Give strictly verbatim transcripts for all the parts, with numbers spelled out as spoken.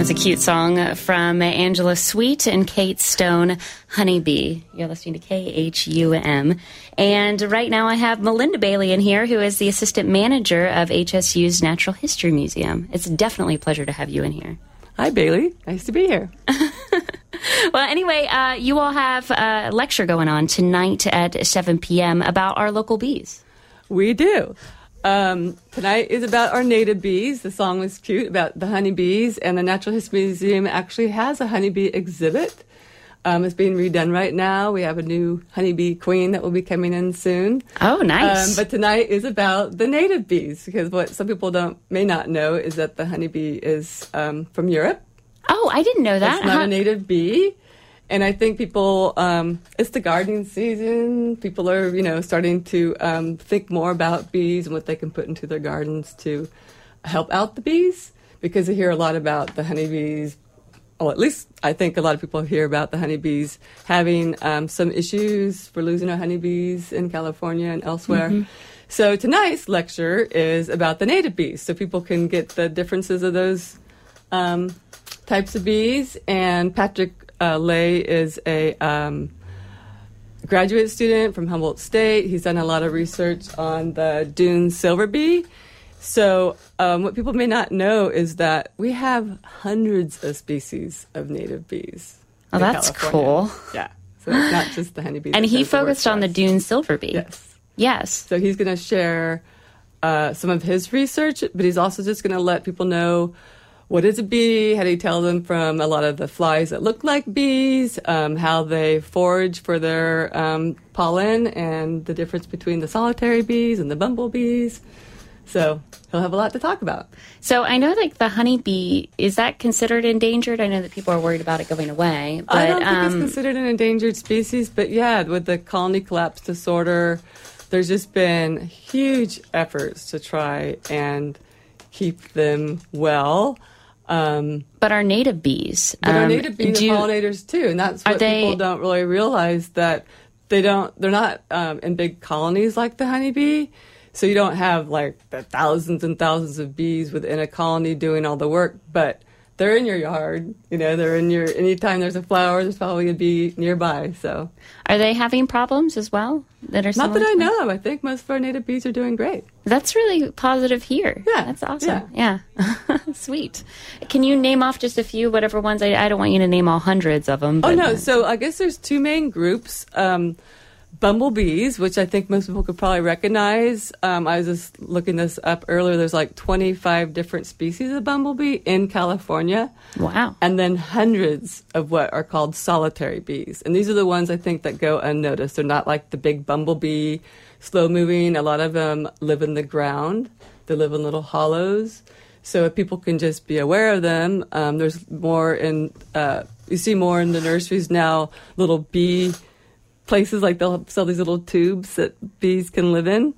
That's a cute song from Angela Sweet and Kate Stone, Honeybee. You're listening to K H U M. And right now I have Melinda Bailey in here, who is the assistant manager of H S U's Natural History Museum. It's definitely a pleasure to have you in here. Hi, Bailey. Nice to be here. Well, anyway, uh, you all have a lecture going on tonight at seven p.m. about our local bees. We do. Um, tonight is about our native bees. The song was cute about the honeybees, and the Natural History Museum actually has a honeybee exhibit. Um, it's being redone right now. We have a new honeybee queen that will be coming in soon. Oh, nice. Um, but tonight is about the native bees, because what some people don't may not know is that the honeybee is um, from Europe. Oh, I didn't know that. It's not huh? a native bee. And I think people, um, it's the gardening season. People are, you know, starting to um, think more about bees and what they can put into their gardens to help out the bees, because they hear a lot about the honeybees. Well, at least I think a lot of people hear about the honeybees having um, some issues for losing our honeybees in California and elsewhere. Mm-hmm. So tonight's lecture is about the native bees, so people can get the differences of those um, types of bees. And Patrick uh, Lay is a um, graduate student from Humboldt State. He's done a lot of research on the dune silver bee. So um, what people may not know is that we have hundreds of species of native bees. Oh, that's California. cool. Yeah. So it's not just the honeybee. And he focused on the dune silver bee. Yes. Yes. So he's going to share uh, some of his research, but he's also just going to let people know what is a bee, how do you tell them from a lot of the flies that look like bees, um, how they forage for their um, pollen, and the difference between the solitary bees and the bumblebees. So he'll have a lot to talk about. So I know, like, the honeybee, is that considered endangered? I know that people are worried about it going away. But, I don't think um, it's considered an endangered species, but yeah, with the colony collapse disorder, there's just been huge efforts to try and keep them well. Um, but our native bees, but our um, native bees are you, pollinators too, and that's what they, people don't really realize, that they don't. They're not um, in big colonies like the honeybee, so you don't have like the thousands and thousands of bees within a colony doing all the work. But they're in your yard, you know. They're in your. Anytime there's a flower, there's probably a bee nearby. So, are they having problems as well? That are not that I know of. I think most of our native bees are doing great. That's really positive here. Yeah. That's awesome. Yeah. yeah. Sweet. Can you name off just a few, whatever ones? I, I don't want you to name all hundreds of them. But, oh, no. Uh, so I guess there's two main groups. Um, bumblebees, which I think most people could probably recognize. Um, I was just looking this up earlier. There's like twenty-five different species of bumblebee in California. Wow. And then hundreds of what are called solitary bees. And these are the ones I think that go unnoticed. They're not like the big bumblebee, slow moving. A lot of them live in the ground. They live in little hollows. So if people can just be aware of them, um, there's more in, uh, you see more in the nurseries now, little bee places, like they'll sell these little tubes that bees can live in.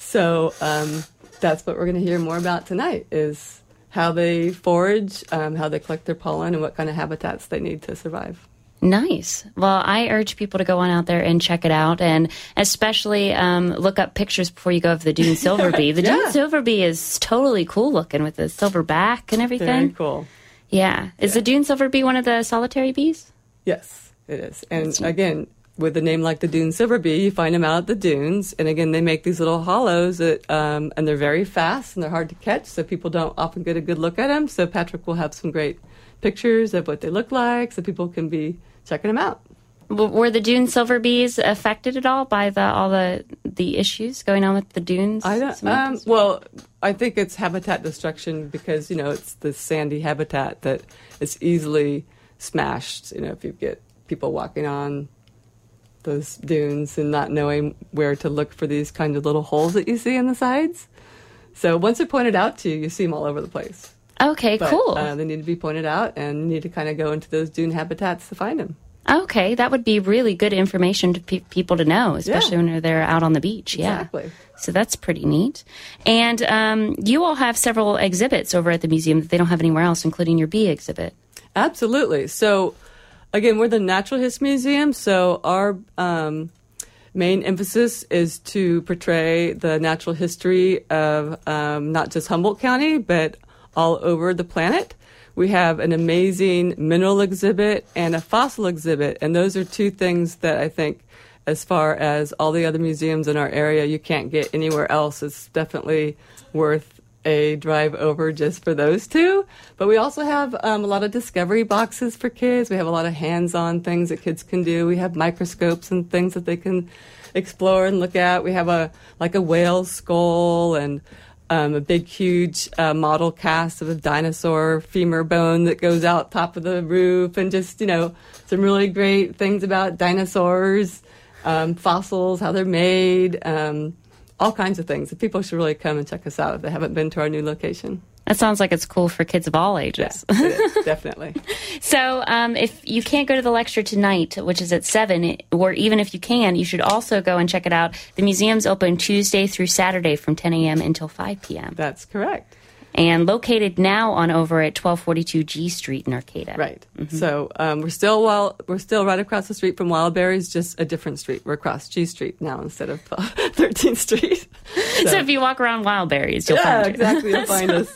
So um, that's what we're going to hear more about tonight, is how they forage, um, how they collect their pollen, and what kind of habitats they need to survive. Nice. Well, I urge people to go on out there and check it out, and especially um, look up pictures before you go of the dune silver bee. The yeah. dune silver bee is totally cool looking with the silver back and everything. Very cool. Yeah. Is yeah. the dune silver bee one of the solitary bees? Yes, it is. And again, with a name like the dune silver bee, you find them out at the dunes. And again, they make these little hollows, that, um, and they're very fast and they're hard to catch, so people don't often get a good look at them. So Patrick will have some great pictures of what they look like, so people can be checking them out. Were the dune silver bees affected at all by the all the the issues going on with the dunes? I don't. Um, well, I think it's habitat destruction, because you know it's the sandy habitat that is easily smashed. You know, if you get people walking on those dunes and not knowing where to look for these kind of little holes that you see in the sides. So once they're pointed out to you, you see them all over the place. Okay, but, cool. Uh, they need to be pointed out, and you need to kind of go into those dune habitats to find them. Okay, that would be really good information to pe- people to know, especially yeah. when they're out on the beach. Yeah, exactly. So that's pretty neat. And um, you all have several exhibits over at the museum that they don't have anywhere else, including your bee exhibit. Absolutely. So, again, we're the Natural History Museum, so our um, main emphasis is to portray the natural history of um, not just Humboldt County, but all over the planet. We have an amazing mineral exhibit and a fossil exhibit, and those are two things that I think, as far as all the other museums in our area, you can't get anywhere else. It's definitely worth a drive over just for those two. But we also have um, a lot of discovery boxes for kids. We have a lot of hands-on things that kids can do. We have microscopes and things that they can explore and look at. We have a like a whale skull and um, a big, huge uh, model cast of a dinosaur femur bone that goes out top of the roof, and just, you know, some really great things about dinosaurs. Um, fossils, how they're made, um, all kinds of things. People should really come and check us out if they haven't been to our new location. That sounds like it's cool for kids of all ages. Yeah, it is, definitely. So um, if you can't go to the lecture tonight, which is at seven, or even if you can, you should also go and check it out. The museum's open Tuesday through Saturday from ten a.m. until five p.m. That's correct. And located now on over at twelve forty-two G Street in Arcata. Right. Mm-hmm. So um, we're still well, we're still right across the street from Wildberries, just a different street. We're across G Street now instead of uh, thirteenth Street. So. so if you walk around Wildberries, you'll yeah, find it. Yeah, exactly. You'll find us.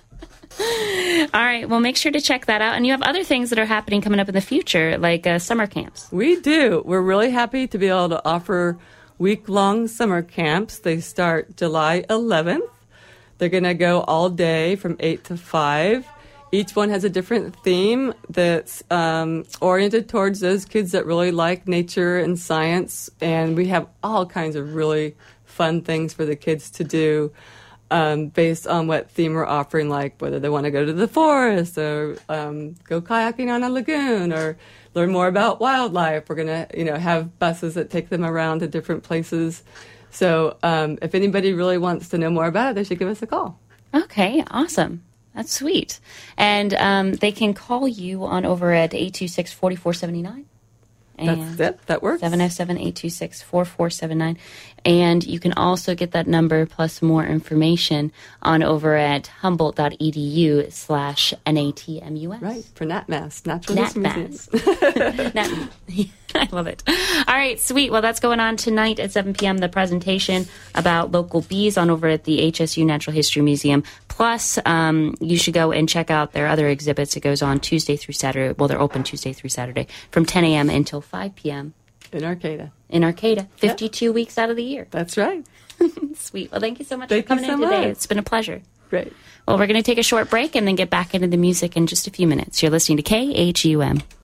All right. Well, make sure to check that out. And you have other things that are happening coming up in the future, like uh, summer camps. We do. We're really happy to be able to offer week-long summer camps. They start July eleventh. They're going to go all day from eight to five. Each one has a different theme that's um, oriented towards those kids that really like nature and science. And we have all kinds of really fun things for the kids to do um, based on what theme we're offering, like whether they want to go to the forest or um, go kayaking on a lagoon or learn more about wildlife. We're going to, you know, have buses that take them around to different places. So um, if anybody really wants to know more about it, they should give us a call. Okay, awesome. That's sweet. And um, they can call you on over at eight two six, four four seven nine. That's it. That works. seven oh seven, eight two six, four four seven nine. And you can also get that number plus more information on over at humboldt.edu slash NATMUS. Right, for NatMass, Naturalist NatMass. Museum. Nat- I love it. All right, sweet. Well, that's going on tonight at seven p.m., the presentation about local bees on over at the H S U Natural History Museum. Plus, um, you should go and check out their other exhibits. It goes on Tuesday through Saturday. Well, they're open Tuesday through Saturday from ten a.m. until five p.m. In Arcata. In Arcata, fifty-two yep. weeks out of the year. That's right. Sweet. Well, thank you so much thank for coming so in today. Much. It's been a pleasure. Great. Well, we're going to take a short break and then get back into the music in just a few minutes. You're listening to K H U M.